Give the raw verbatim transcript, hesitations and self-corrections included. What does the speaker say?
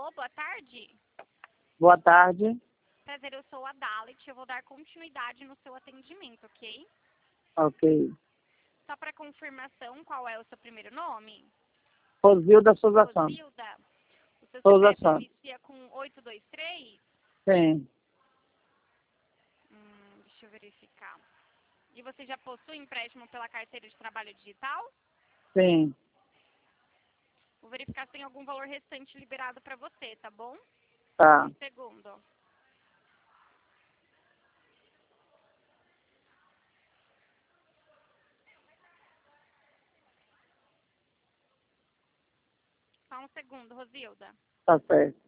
Alô, boa tarde. Boa tarde. Prazer, eu sou a Dalit. Eu vou dar continuidade no seu atendimento, ok? Ok. Só para confirmação, qual é o seu primeiro nome? Rosilda Souza Santos. Rosilda. O seu Souza C P F Santos. inicia com oito dois três? Sim. Hum, deixa eu verificar. E você já possui empréstimo pela carteira de trabalho digital? Sim. Vou verificar se tem algum valor restante liberado para você, tá bom? Tá. Um segundo. Só um segundo, Rosilda. Tá certo.